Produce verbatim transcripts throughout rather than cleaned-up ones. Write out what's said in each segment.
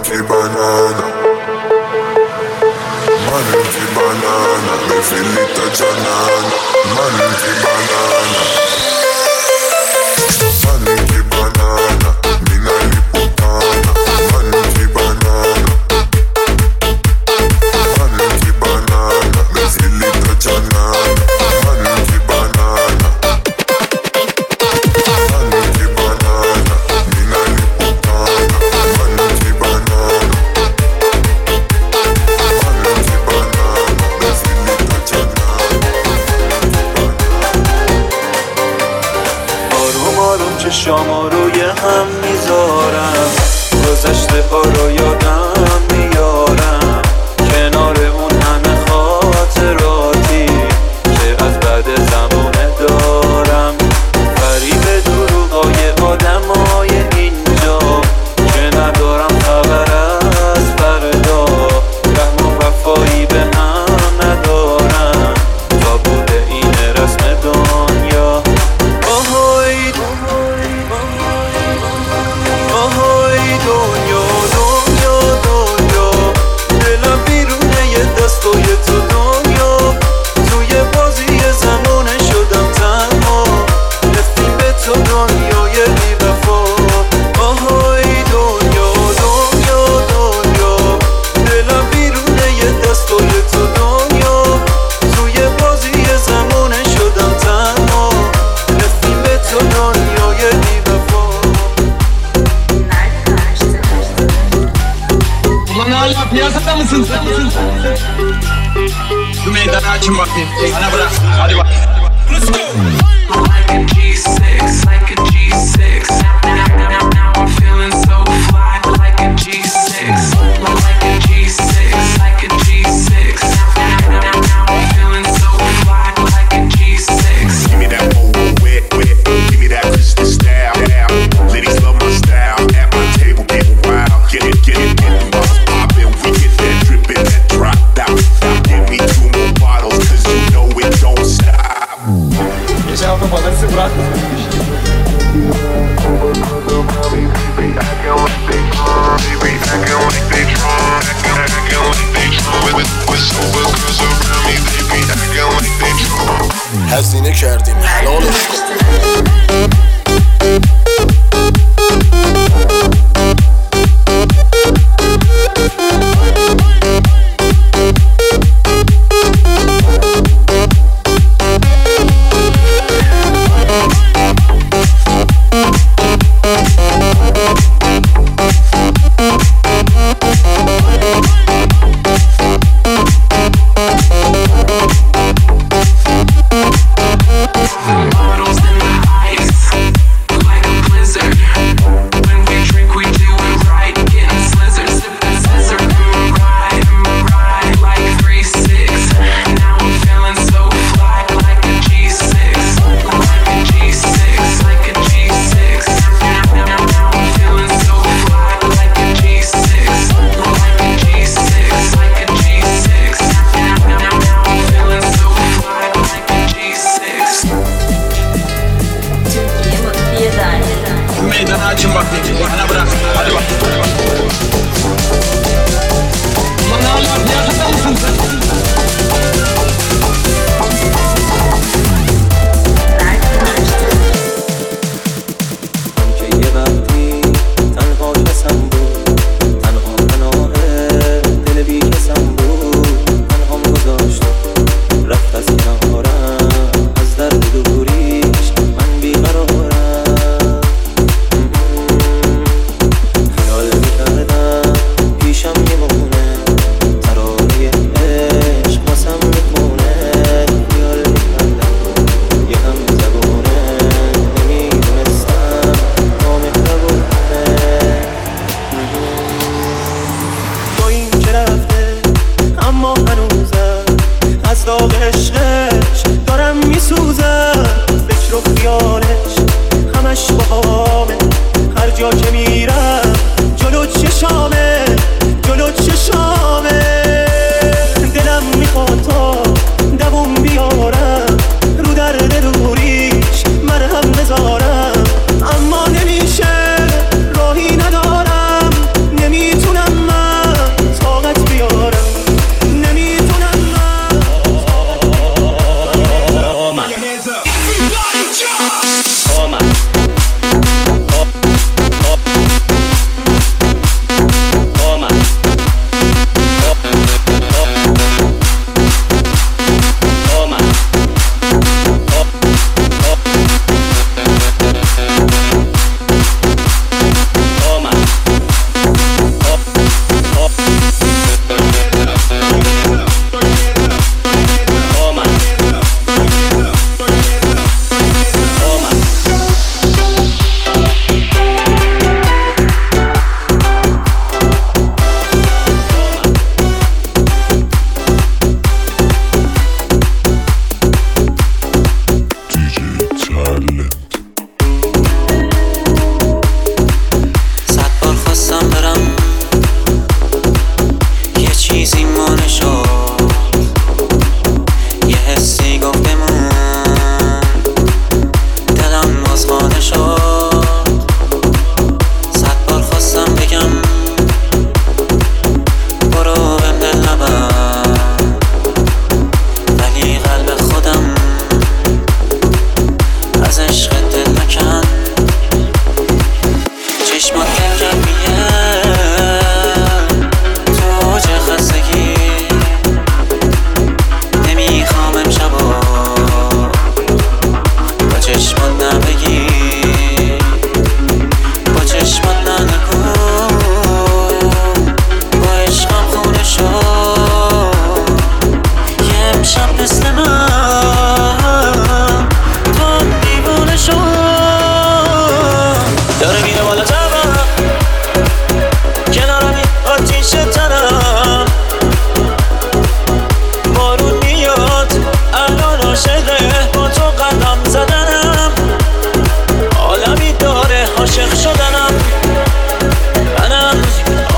Maniki banana, maniki banana, me feel it touch banana, maniki banana, maniki banana, me na liputana, maniki banana, maniki banana, me feel it touch banana, maniki banana, maniki banana, me na liputana, maniki banana. چشام روی هم میذارم، گذشته ها رو یادم میارم، کنار اون همه خاطراتی که از بعد زمونه دارم، غریب دروغای آدمای اینجا که ندارم خبر از فردا، رحم و وفایی به هم ندارم تا بوده این رسم دنیا. آهای دنیا دنیا دنیا، دلم بیرونه یه دستای تو دنیا، توی بازی زمانه شدم تنها، رفتیم به تو دنیای بی وفا. آهای دنیا دنیا دنیا، دلم بیرونه یه دستای تو دنیا، توی بازی زمانه شدم تنها، رفتیم به تو دنیای بی وفا. Ulan hala piyasada mısın sen? Şu meydanı açın bakayım. Bana bırak. Hadi bak. Let's go. Like a G six, like a G six. Now, now, now I'm feeling so fly, like a G six, like a G six, like a G six. Now, now, now I'm feeling so fly, like a G six. Give me that old wet, wet. Give me that crystal style. Ladies love my style. At my table, get wild. Get it, get it, get it. Bottles poppin', we get that drippin', that drop out. Give me two more bottles, cause you know it don't stop. Geçen hafta pazartesi bırakma. هزینه کردیم حلالش کن. Meydanı açın bakayım. Bana bırak. Hadi bak. Ulan hala piyasada mısın sen?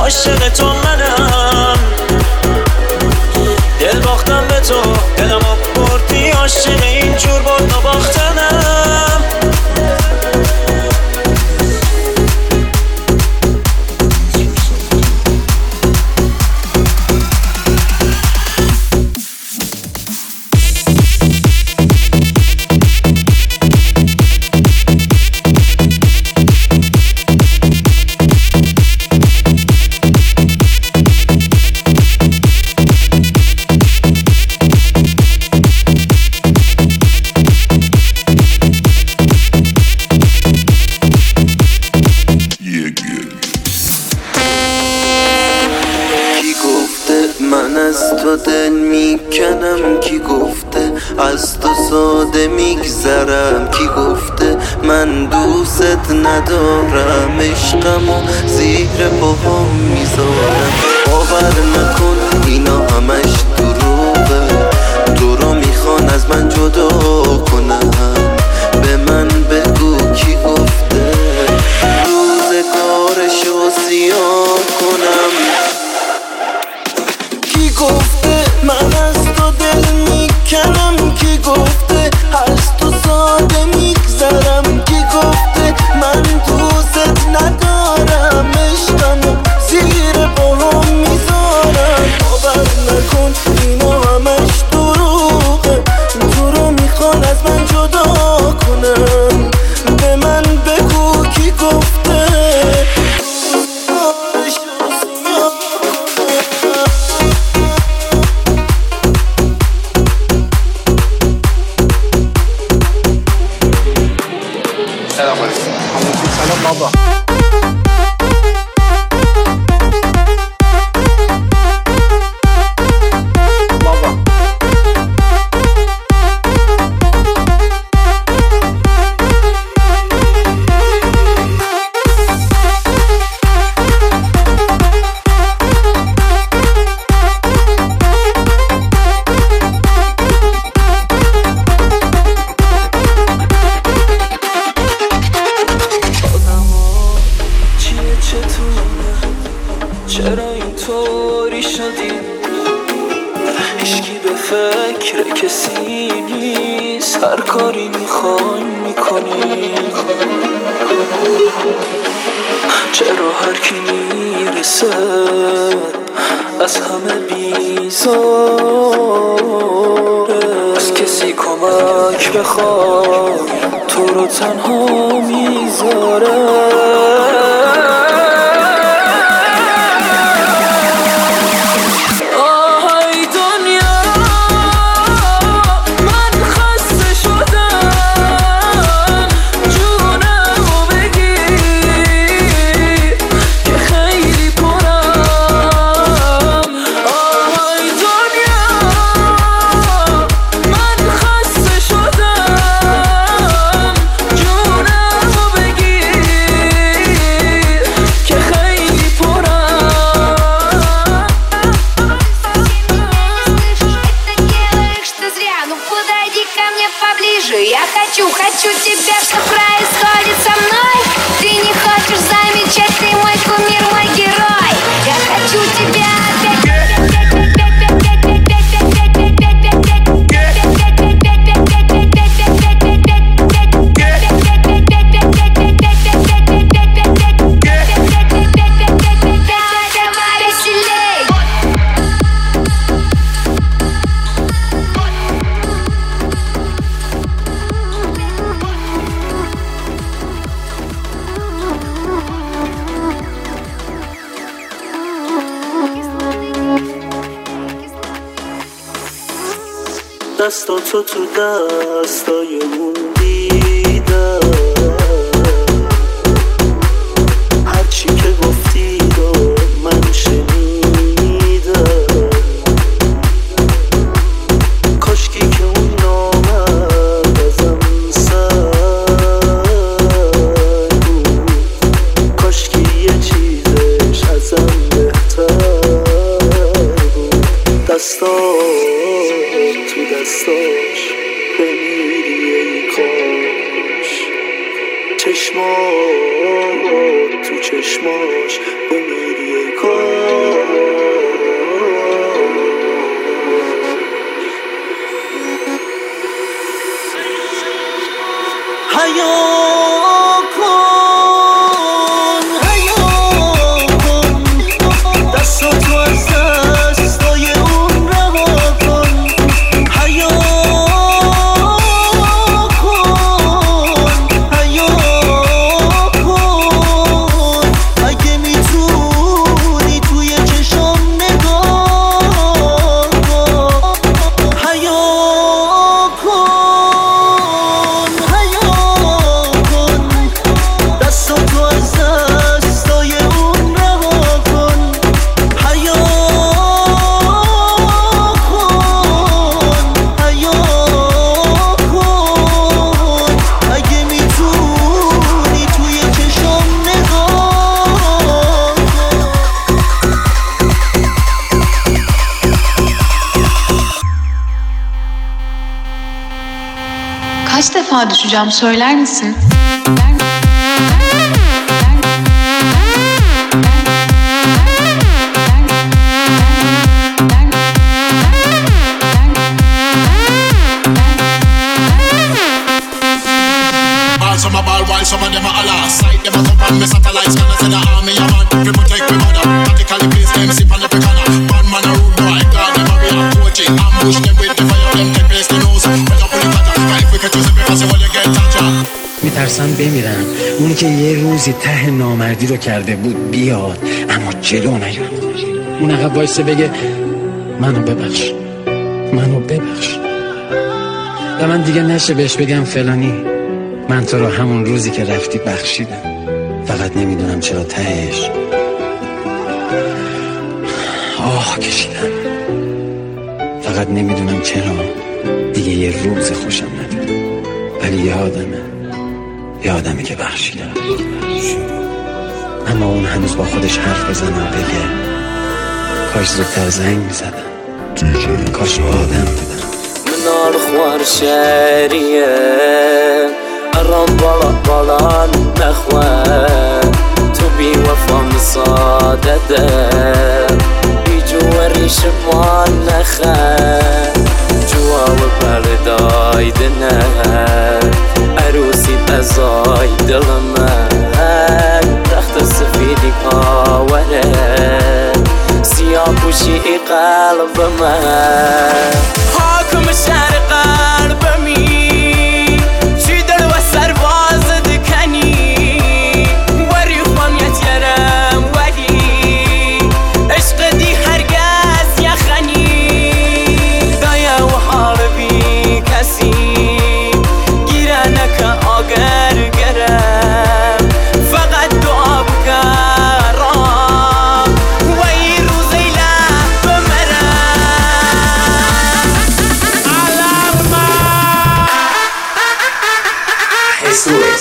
عاشق تو منم، دل باختم به تو، دلمو بردی، عاشق اینجور برد و باختنم. دل میکنم، کی گفته از تو ساده میگذرم، کی گفته من دوست ندارم، عشقمو زیر پاهم میذارم. باور نکن اینا همش دروغه، تو رو میخوان از من جدا کنم. به من بگو کی گفته روزگارشو سیاه کنم، کی گفته من از تو دل میکنم، کی گفته از تو ساده میگذرم، کی گفته من دوست ندارم، عشقمو زیر پاهم میذارم. باور نکن اینا همش دروغه، تو رو میخوان از من جدا کنم. به من بگو کی گفته سلام علیکم. سلام بابا. چرا اینطوری شدی؟ هیچکی به فکر کسی نیست، هر کاری میخوای میکنی. چرا هر کی میرسه از همه بیزاره، از کسی کمک بخوای تو رو تنها میذاره. Я хочу, хочу тебя, что происходит со мной. Ты не хочешь замечать, ты мой кумир, мой герой. Я хочу тебя опять. دستاتو تو دستای اون دیدم، هرچی که گفتی رو من شنیدم. کاشکی که اون نامد ازم سر بود، کاشکی یه چیزش ازم بهتر بود. دستات تو دستاش بمیری ای کاش، چشمات تو چشماش بمیری ای کاش. defa düşeceğim söyler misin? Some a ball while some of them a holla. Sight them a thump and me satellites can I say the army a man. We protect we mother. Tactically place them sip on every corner. Bad man a rude boy, God them a be a coaching. Ambush them with the fire, them take place the nose. Put up on the cutter. If we can choose it because you will get touched. میترسم بمیرم. اونی که یه روزی ته نامردی رو کرده بود بیاد اما جلو نیاد. اون عقب وایسه بگه منو ببخش، منو ببخش. و من دیگه نشه بهش بگم فلانی من تو رو همون روزی که رفتی بخشیدم. فقط نمیدونم چرا تهش آه کشیدم. فقط نمیدونم چرا دیگه یه روز خوشم ندید. ولی یادمه یادمه که بخشیدم. اما اون هنوز با خودش حرف بزنه و بگه کاش زودتر زنگ میزدم، کاش با آدم بودم. منار خوار شریه الرام بالا بالا نخوان تو بی وفا مصادده بی جواری شبان نخن جواب بردای دنه عروسی ازای دل من رخت سفیدی پاوره سیاه پوشی قلب من حاکم شهر قلبمی چی در و سرواز دکنی وری خوامیت یارم ولی عشق دی هرگز یخنی دایا و حال بی کسی گیرانک آگر گرم فقط دعا بکرم وی روزی لح بمرم Alarma Jesus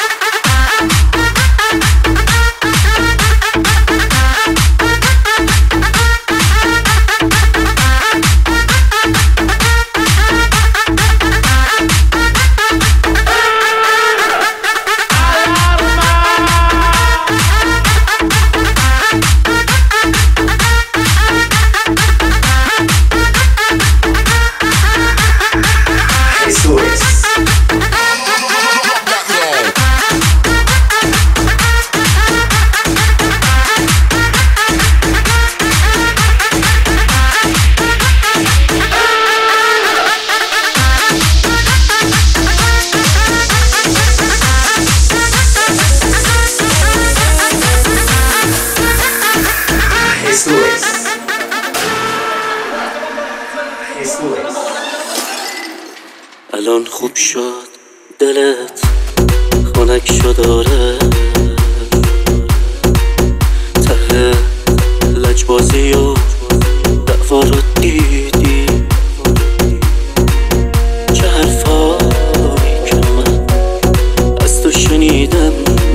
الان خوب شد دلت خنک شد آره ته لجبازی و دعوا رو دیدی چه حرفایی که من از تو شنیدم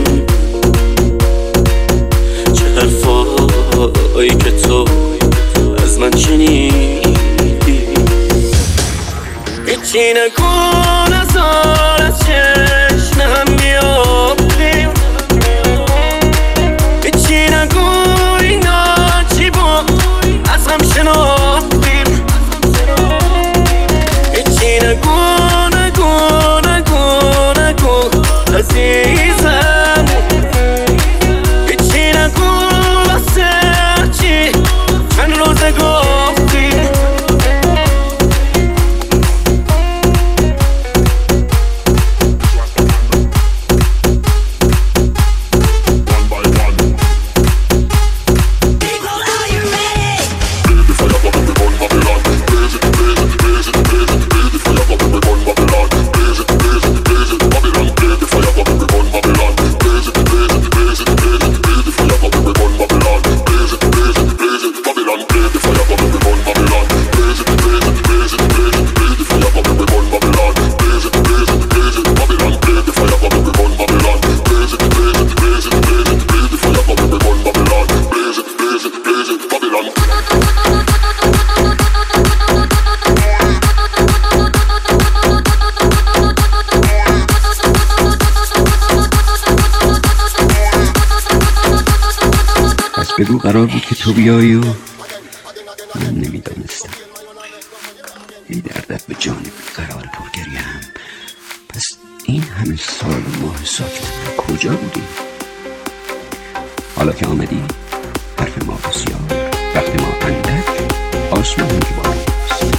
چه حرفایی که تو از من شنیدی هیچی نکن از آن از چشمم بیابیم هیچی نکن اینا چی بود از هم شناختیم هیچی نکن نکن نکن نکن عزیزم هیچی نکن واسه چی چند روزه گفتیم بگو قرار بود که تو بیایی و من نمیدانستم. این دردت به جان قرار پرگریم. پس این همه سال ماه ساکت کجا بودی؟ حالا که آمدی حرف ما بسیار، وقت ما اندک، آسمان هم که باید است.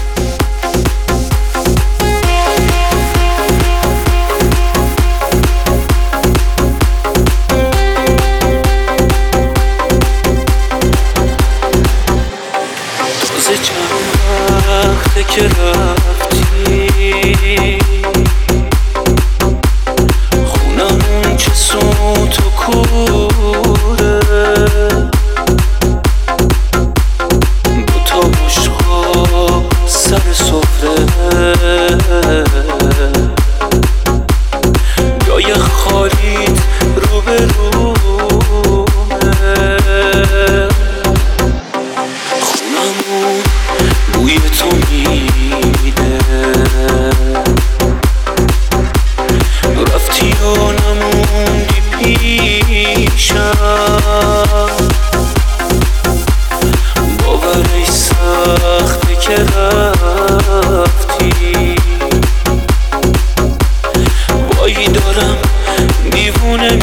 تازه چند وقته که رفتی، خونمون چه سوت و کوره، با تا بشقا سر سفره، جای خالیت رو به رومه، خونمون بوی تو میده، رفتی و نموندی پیشم، باورش سخته که رفتی، وای دارم دیوونه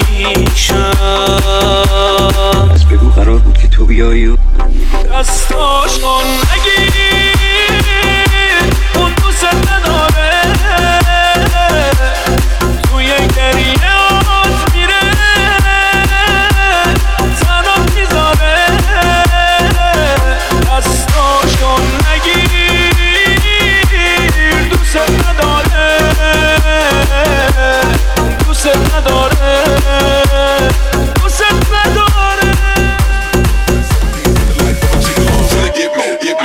میشم. پس بگو قرار بود که تو بیایی و دستاشون نگیر، اون دوست نداره، توی گریه آت میره، تنم میذاره. دستاشون نگیر، دوست نداره، دوست نداره، دوست نداره. Get me, get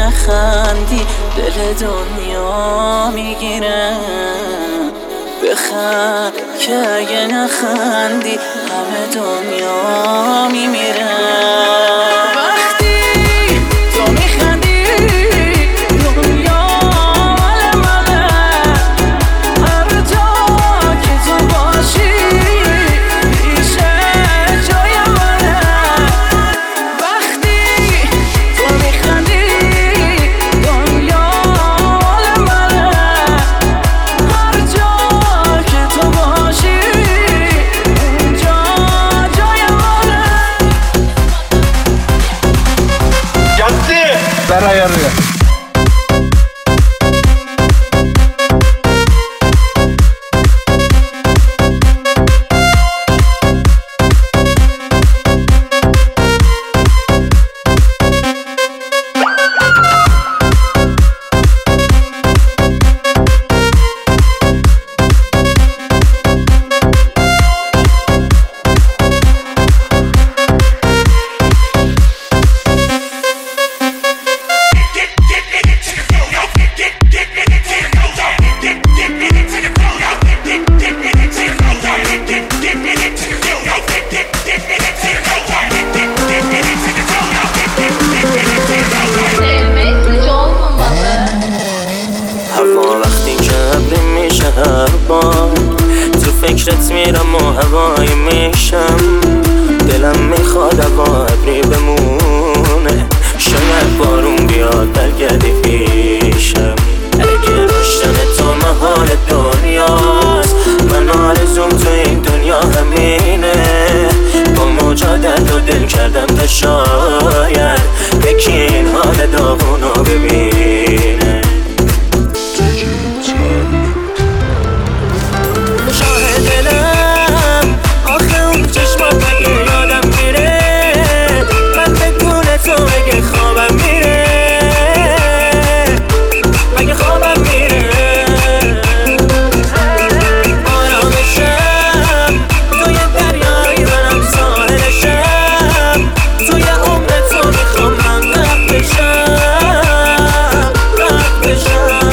نخندی دل دنیا میگیره. بخند که اگه نخندی همه دنیا میمیره. وقتی تو میخندی دنیا مال منه. هر جا که تو باشی پیشه جای منه. وقتی تو میخندی دنیا مال منه. هر جا که تو باشی اونجا جای منه. جدی برای روی هوا وقتی که ابری میشه هر بار تو فکرت میرم و هوایی میشم. دلم میخواد هوا ابری بمونه. شاید بارون بیاد برگردی پیشم. اگه داشتن تو محال دنیاست من آرزوم تو این دنیا همینه. با مجادل و دل کردم تا شاید یکی این حال داغونو ببینه. شاه دلم آخه اون چشمات اگه یادم میره. من بدون تو اگه خوابم میره. اگه خوابم میره آرامشم توی دریایی منم ساحلشم. توی عمر تو میخوام من غرق بشم غرق بشم.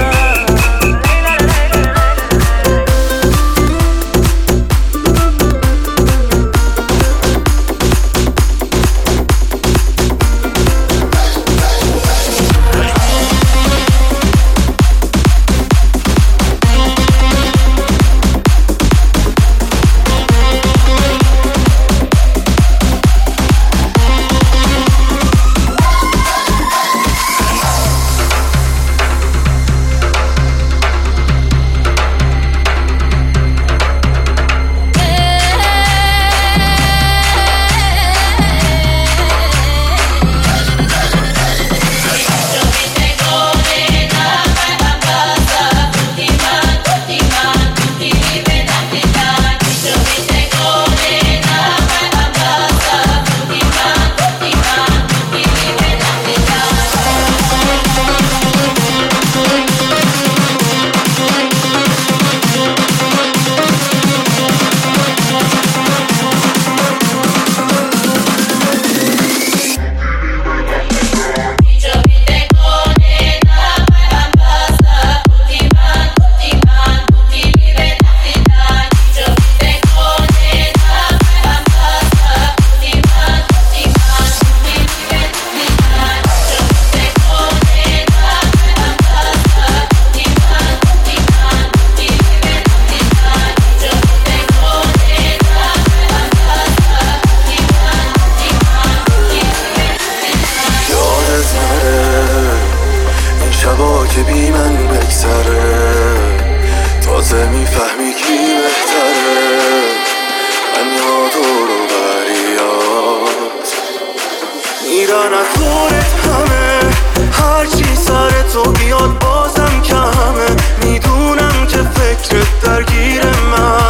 که بی من بگذره تازه میفهمی کی بهتره. من یا تو رو بریاد میرن از دورت همه. هرچی سر تو بیاد بازم کمه. میدونم که فکرت درگیر من